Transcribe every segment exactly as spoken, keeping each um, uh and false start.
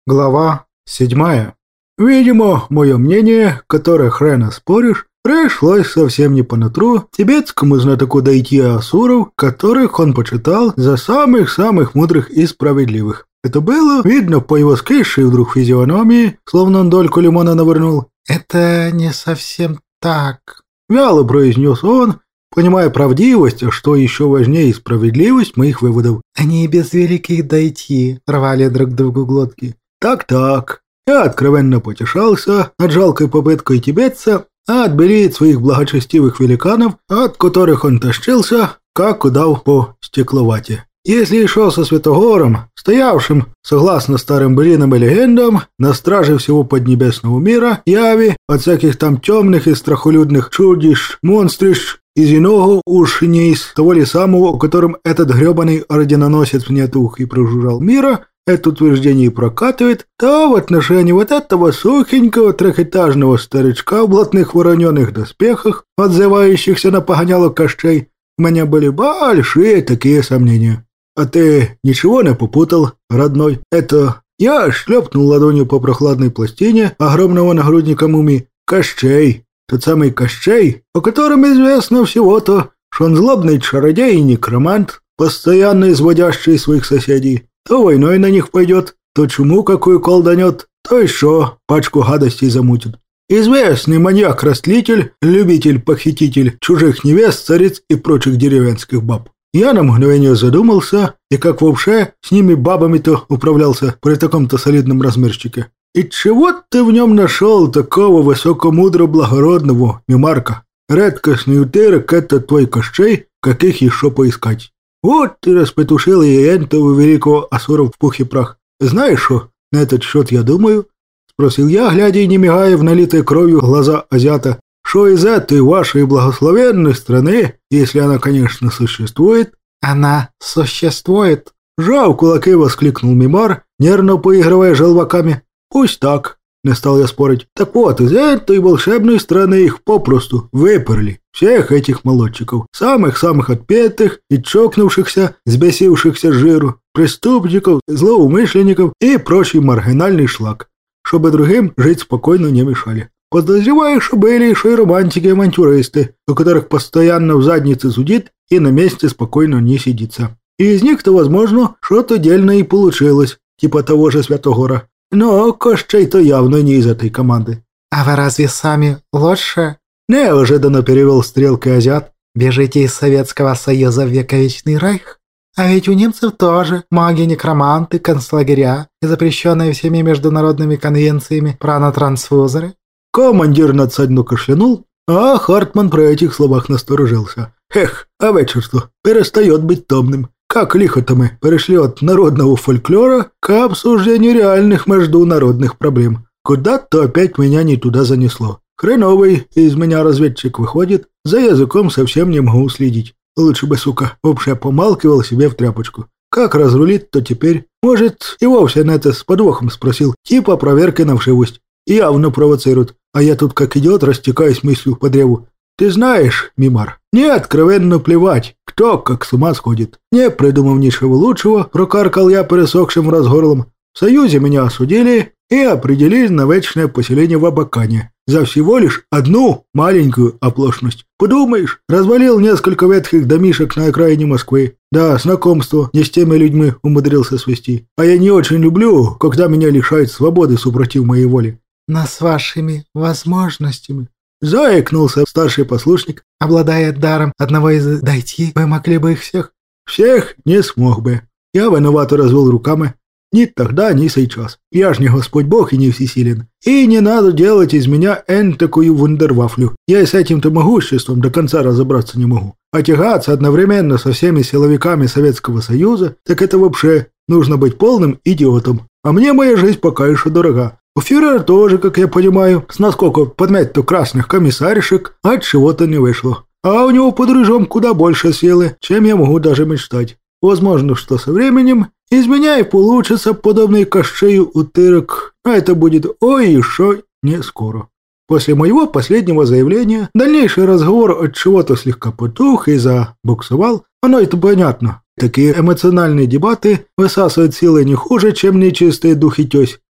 Глава седьмая. Видимо, мое мнение, которое хрена споришь, пришлось совсем не по нутру тибетскому знатоку дойти асуров, которых он почитал за самых-самых мудрых и справедливых. Это было видно по его скисшей вдруг физиономии, словно он дольку лимона навернул. «Это не совсем так», — вяло произнес он, понимая правдивость, а что еще важнее и справедливость моих выводов. «Они без великих дойти рвали друг другу глотки». Так-так, я откровенно потешался над жалкой попыткой тибетца отбелить своих благочестивых великанов, от которых он тащился, как удав по стекловате. Если и шел со Святогором, стоявшим, согласно старым былинам и легендам, на страже всего поднебесного мира, яви, от всяких там темных и страхолюдных чудищ, монстрищ, из иного уж не из того ли самого, о котором этот гребаный орденоносец мне тух и прожужжал мира, это утверждение прокатывает, то в отношении вот этого сухенького трехэтажного старичка в блатных вороненых доспехах, отзывающихся на погоняло кощей, у меня были большие такие сомнения. А ты ничего не попутал, родной? Это я шлепнул ладонью по прохладной пластине огромного нагрудника мумии. Кощей, тот самый Кощей, о котором известно всего-то, что он злобный чародей и некромант, постоянно изводящий своих соседей. То войной на них пойдет, то чуму какую колданет, то еще пачку гадостей замутит. Известный маньяк-растлитель, любитель-похититель чужих невест, цариц и прочих деревенских баб. Я на мгновение задумался, и как вообще с ними бабами-то управлялся при таком-то солидном размерчике. И чего ты в нем нашел такого высокомудро-благородного, мимарка? Редкостный утырок — это твой Кощей, каких еще поискать. Вот ты распетушил и энтого великого асуров в пух и прах. Знаешь что, на этот счет я думаю? Спросил я, глядя и не мигая в налитые кровью глаза азиата. Что из этой вашей благословенной страны, если она, конечно, существует? Она существует. Жав кулаки, воскликнул мимар, нервно поигрывая желваками. Пусть так. Не стал я спорить. Так вот, из этой волшебной страны их попросту выперли. Всех этих молодчиков. Самых-самых отпетых и чокнувшихся, сбесившихся жиру, преступников, злоумышленников и прочий маргинальный шлак. Чтобы другим жить спокойно не мешали. Подозреваю, что были еще и романтики и авантюристы, у которых постоянно в заднице зудит и на месте спокойно не сидится. И из них-то, возможно, что-то дельное и получилось, типа того же Святогора. Но Кощей-то явно не из этой команды. «А вы разве сами лучше?» Неожиданно перевел стрелкой азиат. «Бежите из Советского Союза в вековечный райх? А ведь у немцев тоже маги-некроманты, концлагеря и запрещенные всеми международными конвенциями пранотрансфузоры». Командир надсадно кашлянул, а Хартман при этих словах насторожился. «Эх, а вечер-то перестает быть томным. Как лихо-то мы перешли от народного фольклора к обсуждению реальных международных проблем. Куда-то опять меня не туда занесло. Хреновый из меня разведчик выходит, за языком совсем не могу следить. Лучше бы, сука, вообще помалкивал себе в тряпочку. Как разрулит-то теперь? Может, и вовсе на это с подвохом спросил, типа проверки на вшивость. Явно провоцирует, а я тут как идиот растекаюсь мыслью по древу. Ты знаешь, мимар, мне откровенно плевать, кто как с ума сходит. Не придумав ничего лучшего, прокаркал я пересохшим разгорлом. В Союзе меня осудили и определили на вечное поселение в Абакане. За всего лишь одну маленькую оплошность. Подумаешь, развалил несколько ветхих домишек на окраине Москвы. Да, знакомство не с теми людьми умудрился свести. А я не очень люблю, когда меня лишают свободы супротив моей воли. Но с вашими возможностями... Заикнулся старший послушник. Обладая даром одного из дойти, вы могли бы их всех? Всех не смог бы. Я виновато развел руками. Ни тогда, ни сейчас. Я ж не Господь Бог и не всесилен. И не надо делать из меня эн такую вундервафлю. Я и с этим-то могуществом до конца разобраться не могу. А тягаться одновременно со всеми силовиками Советского Союза, так это вообще нужно быть полным идиотом. А мне моя жизнь пока еще дорога. У фюрера тоже, как я понимаю, с наскока подмять-то красных комиссаришек от чего-то не вышло. А у него под ружьем куда больше силы, чем я могу даже мечтать. Возможно, что со временем из меня и получится подобный Кощею утырок, а это будет ой еще не скоро. После моего последнего заявления дальнейший разговор от чего-то слегка потух и забуксовал. Оно это понятно. Такие эмоциональные дебаты высасывают силы не хуже, чем нечистые духи тёсь.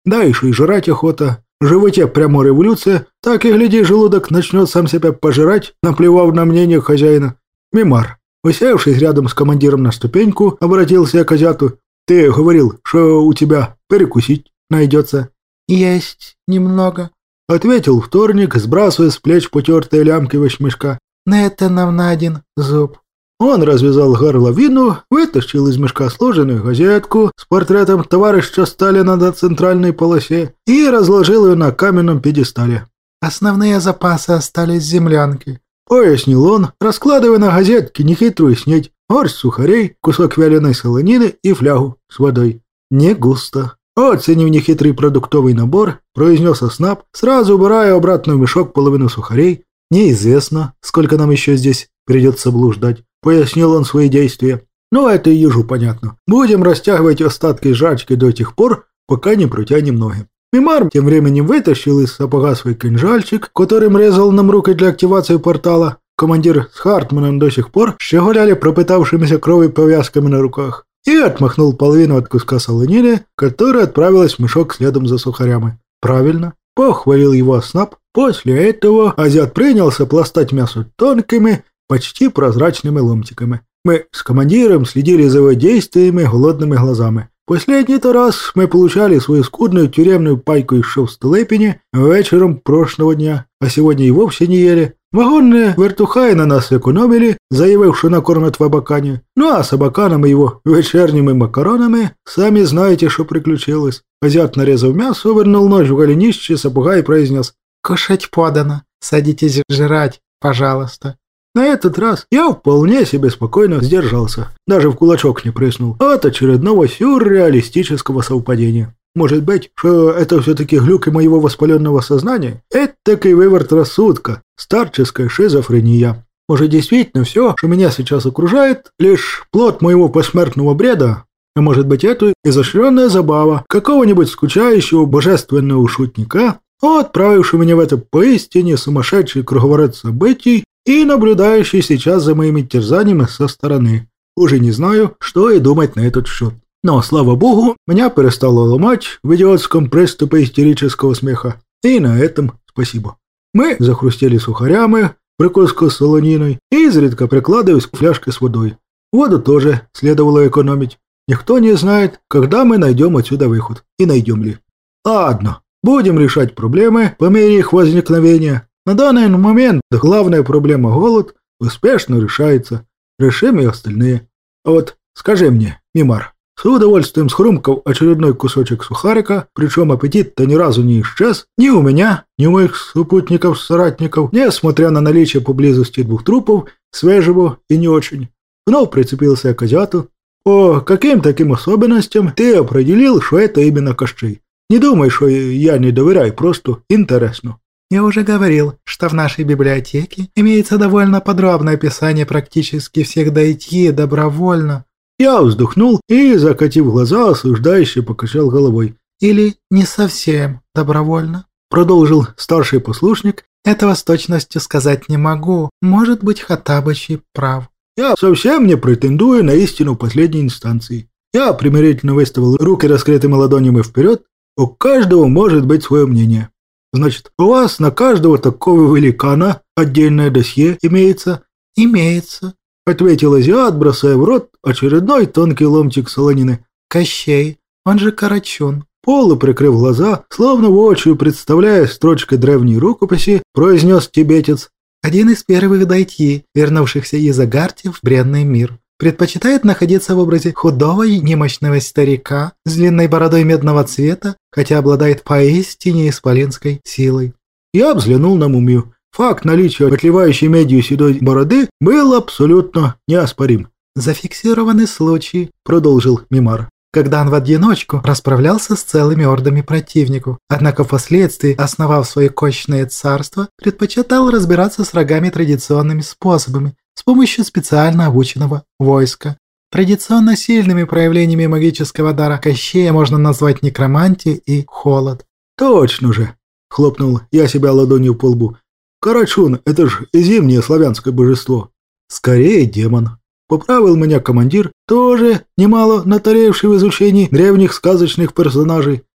Да еще и жрать охота. В животе прямо революция, так и гляди, желудок начнет сам себя пожирать, наплевав на мнение хозяина. Мимар, усевшись рядом с командиром на ступеньку, обратился я к азиату. Ты говорил, что у тебя перекусить найдется. Есть немного, ответил вторник, сбрасывая с плеч потертые лямки вещмешка. Но это нам на один зуб. Он развязал горловину, вытащил из мешка сложенную газетку с портретом товарища Сталина на центральной полосе и разложил ее на каменном пьедестале. «Основные запасы остались в землянке», — пояснил он, раскладывая на газетке нехитрую снеть, горсть сухарей, кусок вяленой солонины и флягу с водой. Не густо. Оценив нехитрый продуктовый набор, произнес Оснап, сразу убирая обратно в мешок половину сухарей. «Неизвестно, сколько нам еще здесь придется блуждать», — пояснил он свои действия. «Ну, это и ежу понятно. Будем растягивать остатки жрачки до тех пор, пока не протянем ноги». Мимар тем временем вытащил из сапога свой кинжальчик, которым резал нам руки для активации портала. Командир с Хартманом до сих пор щеголяли пропитавшимися кровью повязками на руках. И отмахнул половину от куска солонины, которая отправилась в мешок следом за сухарями. «Правильно», — похвалил его Оснап. После этого азиат принялся пластать мясо тонкими, почти прозрачными ломтиками. Мы с командиром следили за его действиями голодными глазами. Последний-то раз мы получали свою скудную тюремную пайку из шовстолепени вечером прошлого дня, а сегодня и вовсе не ели. Вагонные вертухаи на нас экономили, заявив, что накормят в Абакане. Ну а с Абаканом и его вечерними макаронами сами знаете, что приключилось. Азиат нарезал мясо, вернул нож в голенище сапога и произнес: «Кушать подано. Садитесь жрать, пожалуйста». На этот раз я вполне себе спокойно сдержался, даже в кулачок не прыснул от очередного сюрреалистического совпадения. Может быть, что это все-таки глюки моего воспаленного сознания? Это такой выворот рассудка, старческая шизофрения. Может, действительно все, что меня сейчас окружает, лишь плод моего посмертного бреда? А может быть, это изощренная забава какого-нибудь скучающего божественного шутника, отправившего меня в это поистине сумасшедший круговорот событий и наблюдающий сейчас за моими терзаниями со стороны. Уже не знаю, что и думать на этот счет. Но, слава богу, меня перестало ломать в идиотском приступе истерического смеха. И на этом спасибо. Мы захрустели сухарями, прикуску с солониной, и изредка прикладываясь к фляжке с водой. Воду тоже следовало экономить. Никто не знает, когда мы найдем отсюда выход. И найдем ли. Ладно, будем решать проблемы по мере их возникновения. На данный момент главная проблема голод успешно решается. Решим и остальные. А вот скажи мне, Мимар, с удовольствием схрумкал очередной кусочек сухарика, причем аппетит-то ни разу не исчез ни у меня, ни у моих спутников-соратников, несмотря на наличие поблизости двух трупов, свежего и не очень. Вновь прицепился к азиату. По каким таким особенностям ты определил, что это именно Кощей? Не думай, что я не доверяю, просто интересно. Я уже говорил, что в нашей библиотеке имеется довольно подробное описание практически всех дайтьи добровольно. Я вздохнул и, закатив глаза, осуждающе покачал головой. Или не совсем добровольно, продолжил старший послушник. Этого с точностью сказать не могу. Может быть, Хаттабыч и прав. Я совсем не претендую на истину в последней инстанции. Я примирительно выставил руки раскрытыми ладонями вперед. У каждого может быть свое мнение. Значит, у вас на каждого такого великана отдельное досье имеется? Имеется, ответил азиат, бросая в рот очередной тонкий ломтик солонины. Кощей, он же Карачун. Полуприкрыв глаза, словно воочию представляя строчкой древней рукописи, произнес тибетец. Один из первых дайтьи, вернувшихся из Агарти в бренный мир. Предпочитает находиться в образе худого и немощного старика с длинной бородой медного цвета, хотя обладает поистине исполинской силой. Я взглянул на мумию. Факт наличия отливающей медью седой бороды был абсолютно неоспорим. «Зафиксированы случаи», — продолжил Мимар, когда он в одиночку расправлялся с целыми ордами противников, однако впоследствии, основав свое кощное царство, предпочитал разбираться с врагами традиционными способами, с помощью специально обученного войска. Традиционно сильными проявлениями магического дара Кощея можно назвать некромантию и холод. «Точно же!» — хлопнул я себя ладонью по лбу. «Карачун — это ж зимнее славянское божество. Скорее демон». Поправил меня командир, тоже немало натаревший в изучении древних сказочных персонажей.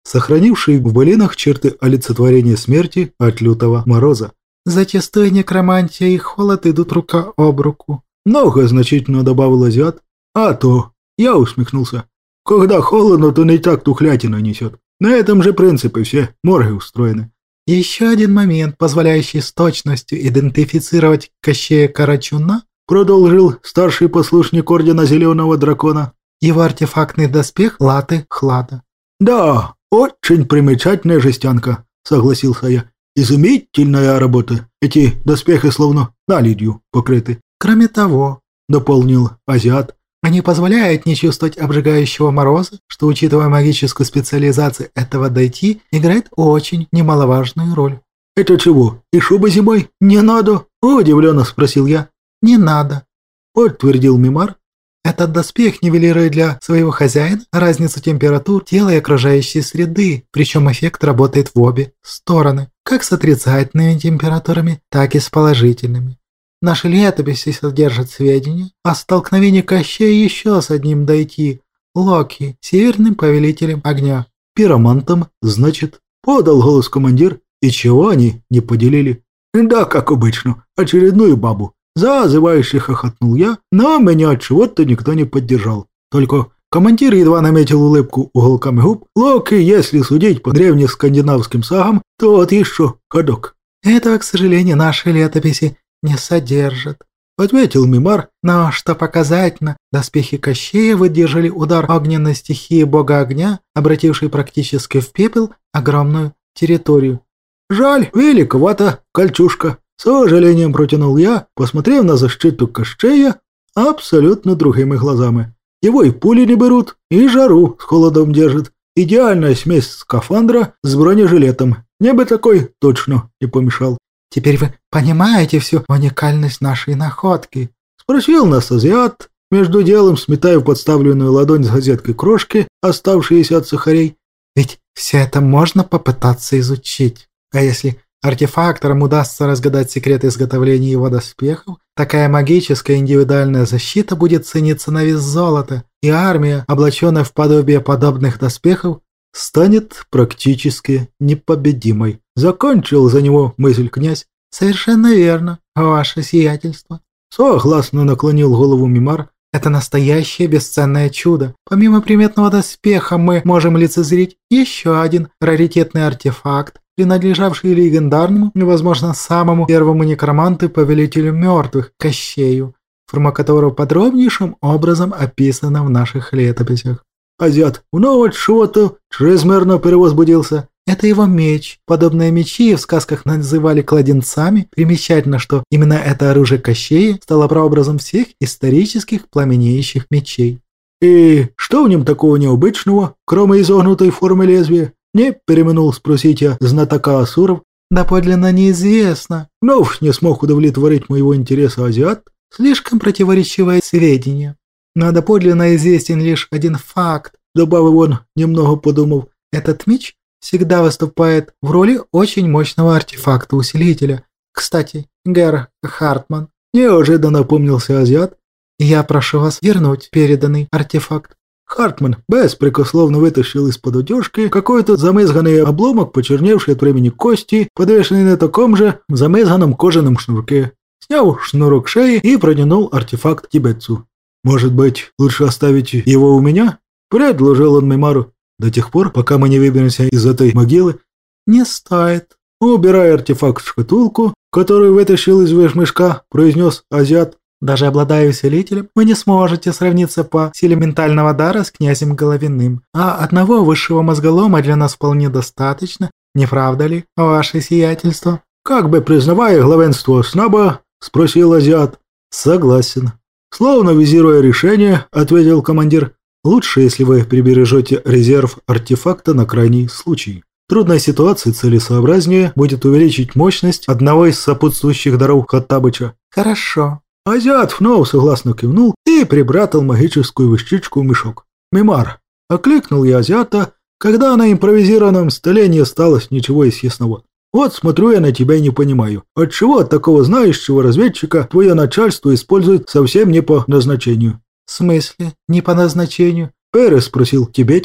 сохранивший в былинах черты олицетворения смерти от лютого мороза. Зачастую некромантия и холод идут рука об руку. Многозначительно добавил азиат. А то, я усмехнулся. Когда холодно, то не так тухлятина несет. На этом же принципе все морги устроены. Еще один момент, позволяющий с точностью идентифицировать Кощея Карачуна, продолжил старший послушник Ордена Зеленого Дракона. Его артефактный доспех Латы Хлада. Да, очень примечательная жестянка, согласился я. Изумительная работа. Эти доспехи словно наледью покрыты. Кроме того, дополнил азиат, они позволяют не чувствовать обжигающего мороза, что, учитывая магическую специализацию этого дойти, играет очень немаловажную роль. «Это чего, и шуба зимой не надо?» – удивленно спросил я. «Не надо», – подтвердил Мимар. «Этот доспех нивелирует для своего хозяина разницу температур тела и окружающей среды, причем эффект работает в обе стороны, как с отрицательными температурами, так и с положительными. Наши летописи содержат сведения о столкновении Кощея еще с одним дойти, Локи, северным повелителем огня». «Пиромантом, значит?» – подал голос командир. «И чего они не поделили?» «Да, как обычно, очередную бабу». Зазывающе хохотнул я, но меня от чего-то никто не поддержал. Только командир едва наметил улыбку уголками губ. Локи, если судить по древнескандинавским сагам, то вот еще ходок. «Этого, к сожалению, наши летописи не содержат», — ответил Мимар. «Но, что показательно, доспехи Кощея выдержали удар огненной стихии бога огня, обратившей практически в пепел огромную территорию». «Жаль, великовата кольчушка», — с сожалением протянул я, посмотрев на защиту Кощея абсолютно другими глазами. Его и пули не берут, и жару с холодом держит. Идеальная смесь скафандра с бронежилетом. Мне бы такой точно не помешал. «Теперь вы понимаете всю уникальность нашей находки?» — спросил нас азиат, между делом сметая в подставленную ладонь с газеткой крошки, оставшиеся от сухарей. «Ведь все это можно попытаться изучить. А если артефакторам удастся разгадать секрет изготовления его доспехов, такая магическая индивидуальная защита будет цениться на вес золота, и армия, облаченная в подобие подобных доспехов, станет практически непобедимой». Закончил за него мысль князь. «Совершенно верно, ваше сиятельство». Согласно наклонил голову Мимар. «Это настоящее бесценное чудо. Помимо приметного доспеха мы можем лицезреть еще один раритетный артефакт, принадлежавший легендарному и, возможно, самому первому некроманту и повелителю мертвых Кощею, форма которого подробнейшим образом описана в наших летописях». Азиат вновь чего-то чрезмерно перевозбудился. «Это его меч. Подобные мечи в сказках называли кладенцами. Примечательно, что именно это оружие Кощея стало прообразом всех исторических пламенеющих мечей». «И что в нем такого необычного, кроме изогнутой формы лезвия?» Не переминул спросить я знатока асуров. «Доподлинно неизвестно». Вновь не смог удовлетворить моего интереса азиат. «Слишком противоречивое сведения. Но доподлинно известен лишь один факт», — добавил он, немного подумав. «Этот меч всегда выступает в роли очень мощного артефакта-усилителя. Кстати, Гер Хартман», — неожиданно напомнился азиат, — «я прошу вас вернуть переданный артефакт». Хартман беспрекословно вытащил из-под одежки какой-то замызганный обломок, почерневший от времени кости, подвешенный на таком же замызганном кожаном шнурке. Снял шнурок шеи и протянул артефакт тибетцу. «Может быть, лучше оставить его у меня?» – предложил он Мимару. «До тех пор, пока мы не выберемся из этой могилы». «Не стоит». Убирая артефакт в шкатулку, которую вытащил из вешмешка, произнес азиат. «Даже обладая усилителем, вы не сможете сравниться по силе ментального дара с князем Головиным. А одного высшего мозголома для нас вполне достаточно, не правда ли, ваше сиятельство?» «Как бы признавая главенство Снаба?» – спросил азиат. «Согласен». Словно визируя решение, ответил командир. «Лучше, если вы прибережете резерв артефакта на крайний случай. В трудной ситуации целесообразнее будет увеличить мощность одного из сопутствующих даров Хаттабыча». «Хорошо». Азиат вновь согласно кивнул и припрятал магическую вещичку в мешок. «Мимар!» – окликнул я азиата, когда на импровизированном столе не осталось ничего из съестного. «Вот смотрю я на тебя и не понимаю, отчего от такого знающего разведчика твое начальство использует совсем не по назначению». «В смысле, не по назначению?» – переспросил тибетец.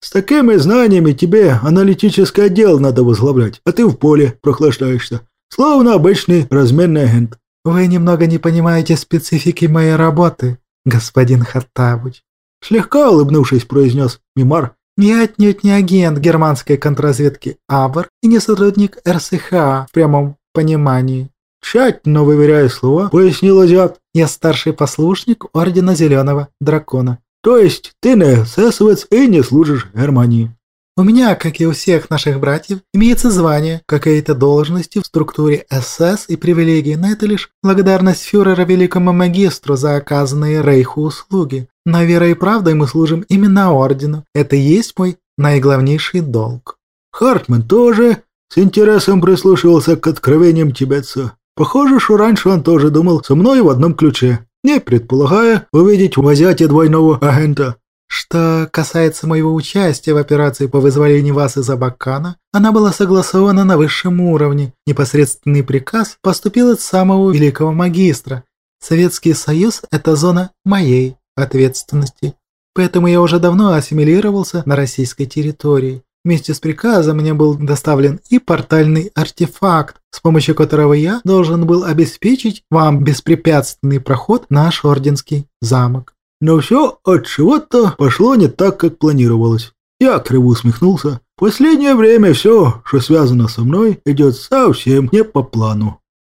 С такими знаниями тебе аналитический отдел надо возглавлять, а ты в поле прохлаждаешься, словно обычный разменный агент». «Вы немного не понимаете специфики моей работы, господин Хаттабыч», слегка улыбнувшись, произнес Мимар. «Я отнюдь не агент германской контрразведки АБР и не сотрудник эр эс ха в прямом понимании». Тщательно выверяя слова, пояснил азиат. «Я старший послушник Ордена Зеленого Дракона». «То есть ты не эсэсовец и не служишь Германии?» «У меня, как и у всех наших братьев, имеется звание, какие-то должности в структуре эс эс и привилегии, но это лишь благодарность фюрера великому магистру за оказанные Рейху услуги. Но верой и правдой мы служим именно Ордену. Это и есть мой наиглавнейший долг». Хартман тоже с интересом прислушивался к откровениям тибетца. Похоже, что раньше он тоже думал со мной в одном ключе, не предполагая увидеть в азиате двойного агента. «Что касается моего участия в операции по вызволению вас из Абакана, она была согласована на высшем уровне. Непосредственный приказ поступил от самого великого магистра. Советский Союз – это зона моей ответственности. Поэтому я уже давно ассимилировался на российской территории. Вместе с приказом мне был доставлен и портальный артефакт, с помощью которого я должен был обеспечить вам беспрепятственный проход в наш орденский замок». Но все от чего-то пошло не так, как планировалось. Я криво усмехнулся. В последнее время все, что связано со мной, идет совсем не по плану.